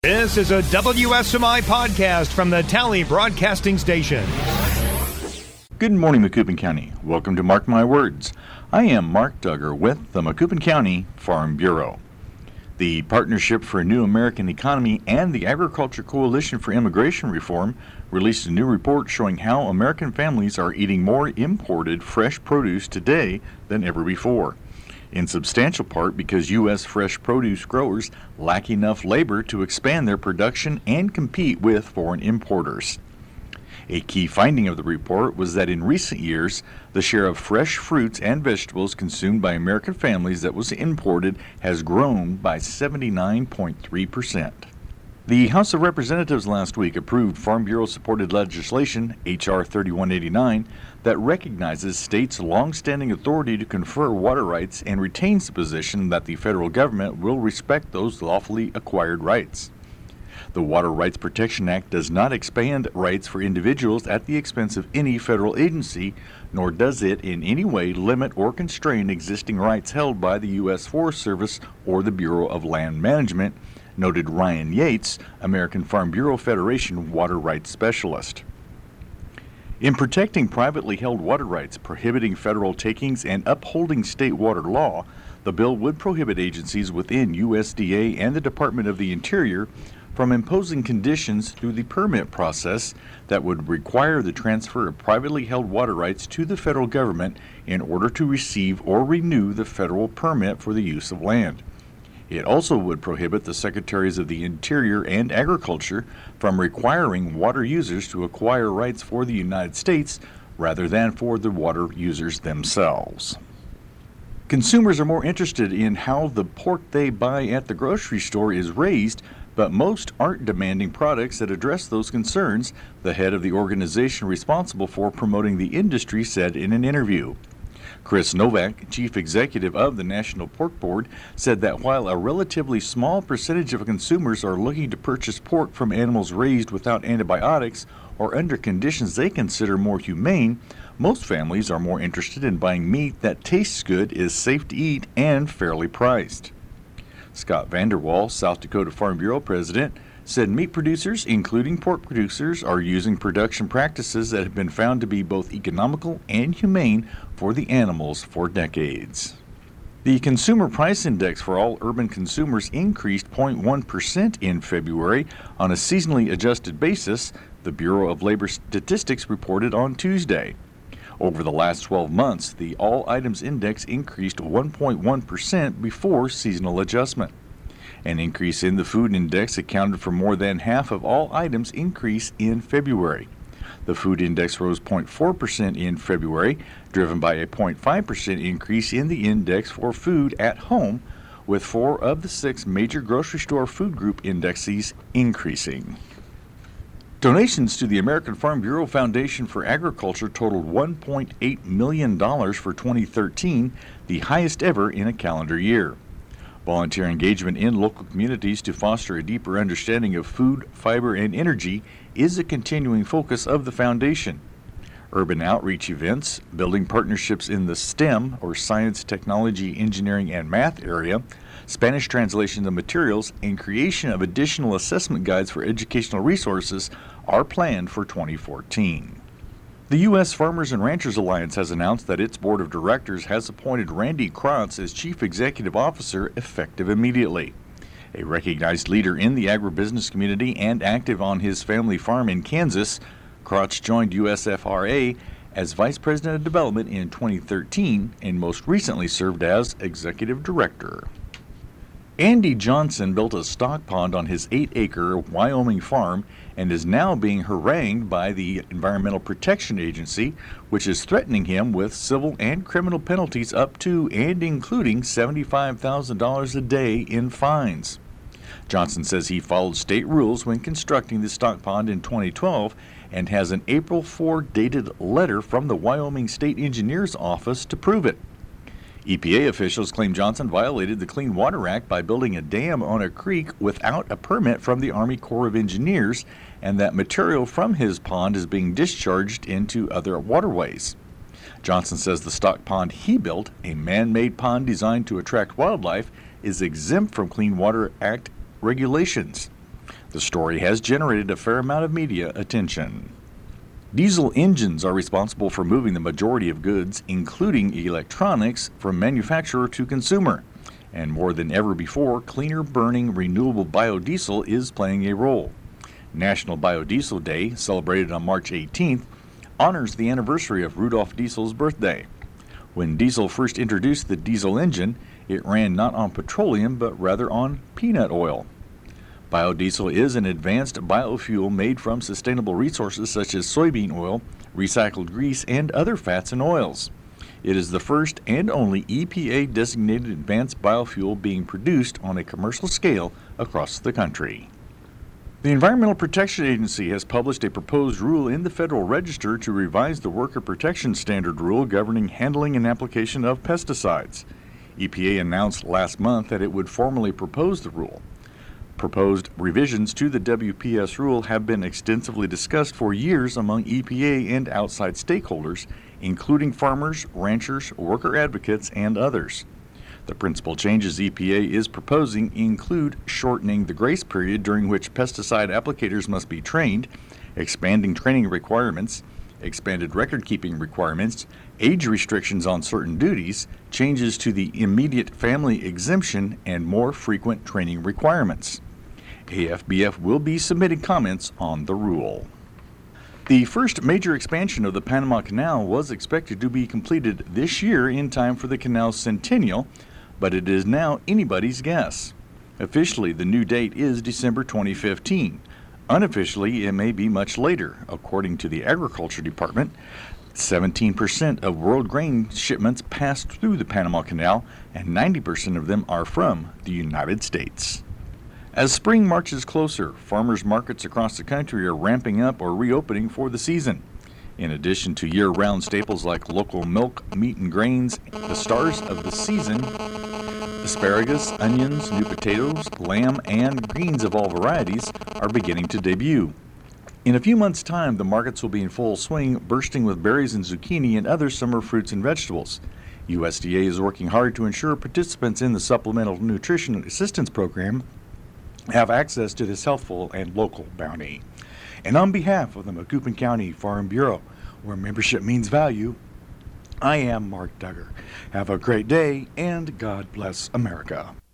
This is a WSMI podcast from the Tally Broadcasting Station. Good morning, Macoupin County. Welcome to Mark My Words. I am Mark Duggar with the Macoupin County Farm Bureau. The Partnership for a New American Economy and the Agriculture Coalition for Immigration Reform released a new report showing how American families are eating more imported fresh produce today than ever before, in substantial part because U.S. fresh produce growers lack enough labor to expand their production and compete with foreign importers. A key finding of the report was that in recent years, the share of fresh fruits and vegetables consumed by American families that was imported has grown by 79.3%. The House of Representatives last week approved Farm Bureau-supported legislation, H.R. 3189, that recognizes states' long-standing authority to confer water rights and retains the position that the federal government will respect those lawfully acquired rights. The Water Rights Protection Act does not expand rights for individuals at the expense of any federal agency, nor does it in any way limit or constrain existing rights held by the U.S. Forest Service or the Bureau of Land Management, noted Ryan Yates, American Farm Bureau Federation water rights specialist. In protecting privately held water rights, prohibiting federal takings, and upholding state water law, the bill would prohibit agencies within USDA and the Department of the Interior from imposing conditions through the permit process that would require the transfer of privately held water rights to the federal government in order to receive or renew the federal permit for the use of land. It also would prohibit the Secretaries of the Interior and Agriculture from requiring water users to acquire rights for the United States rather than for the water users themselves. Consumers are more interested in how the pork they buy at the grocery store is raised, but most aren't demanding products that address those concerns, the head of the organization responsible for promoting the industry said in an interview. Chris Novak, chief executive of the National Pork Board, said that while a relatively small percentage of consumers are looking to purchase pork from animals raised without antibiotics or under conditions they consider more humane, most families are more interested in buying meat that tastes good, is safe to eat, and fairly priced. Scott Vanderwall, South Dakota Farm Bureau president, said meat producers, including pork producers, are using production practices that have been found to be both economical and humane for the animals for decades. The Consumer Price Index for all urban consumers increased 0.1% in February on a seasonally adjusted basis, the Bureau of Labor Statistics reported on Tuesday. Over the last 12 months, the All Items Index increased 1.1% before seasonal adjustment. An increase in the Food Index accounted for more than half of all items increase in February. The Food Index rose 0.4% in February, driven by a 0.5% increase in the index for food at home, with 4 of the 6 major grocery store food group indexes increasing. Donations to the American Farm Bureau Foundation for Agriculture totaled $1.8 million for 2013, the highest ever in a calendar year. Volunteer engagement in local communities to foster a deeper understanding of food, fiber, and energy is a continuing focus of the foundation. Urban outreach events, building partnerships in the STEM, or science, technology, engineering, and math area, Spanish translation of materials, and creation of additional assessment guides for educational resources are planned for 2014. The U.S. Farmers and Ranchers Alliance has announced that its board of directors has appointed Randy Krantz as chief executive officer effective immediately. A recognized leader in the agribusiness community and active on his family farm in Kansas, Krantz joined USFRA as vice president of development in 2013 and most recently served as executive director. Andy Johnson built a stock pond on his 8-acre Wyoming farm and is now being harangued by the Environmental Protection Agency, which is threatening him with civil and criminal penalties up to and including $75,000 a day in fines. Johnson says he followed state rules when constructing the stock pond in 2012 and has an April 4 dated letter from the Wyoming State Engineer's Office to prove it. EPA officials claim Johnson violated the Clean Water Act by building a dam on a creek without a permit from the Army Corps of Engineers, and that material from his pond is being discharged into other waterways. Johnson says the stock pond he built, a man-made pond designed to attract wildlife, is exempt from Clean Water Act regulations. The story has generated a fair amount of media attention. Diesel engines are responsible for moving the majority of goods, including electronics, from manufacturer to consumer. And more than ever before, cleaner burning renewable biodiesel is playing a role. National Biodiesel Day, celebrated on March 18th, honors the anniversary of Rudolf Diesel's birthday. When Diesel first introduced the diesel engine, it ran not on petroleum but rather on peanut oil. Biodiesel is an advanced biofuel made from sustainable resources such as soybean oil, recycled grease, and other fats and oils. It is the first and only EPA-designated advanced biofuel being produced on a commercial scale across the country. The Environmental Protection Agency has published a proposed rule in the Federal Register to revise the Worker Protection Standard rule governing handling and application of pesticides. EPA announced last month that it would formally propose the rule. Proposed revisions to the WPS rule have been extensively discussed for years among EPA and outside stakeholders, including farmers, ranchers, worker advocates, and others. The principal changes EPA is proposing include shortening the grace period during which pesticide applicators must be trained, expanding training requirements, expanded record-keeping requirements, age restrictions on certain duties, changes to the immediate family exemption, and more frequent training requirements. AFBF will be submitting comments on the rule. The first major expansion of the Panama Canal was expected to be completed this year in time for the canal's centennial, but it is now anybody's guess. Officially, the new date is December 2015. Unofficially, it may be much later. According to the Agriculture Department, 17% of world grain shipments pass through the Panama Canal, and 90% of them are from the United States. As spring marches closer, farmers markets across the country are ramping up or reopening for the season. In addition to year-round staples like local milk, meat, and grains, the stars of the season, asparagus, onions, new potatoes, lamb, and greens of all varieties, are beginning to debut. In a few months' time, the markets will be in full swing, bursting with berries and zucchini and other summer fruits and vegetables. USDA is working hard to ensure participants in the Supplemental Nutrition Assistance Program have access to this healthful and local bounty. And on behalf of the Macoupin County Farm Bureau, where membership means value, I am Mark Duggar. Have a great day, and God bless America.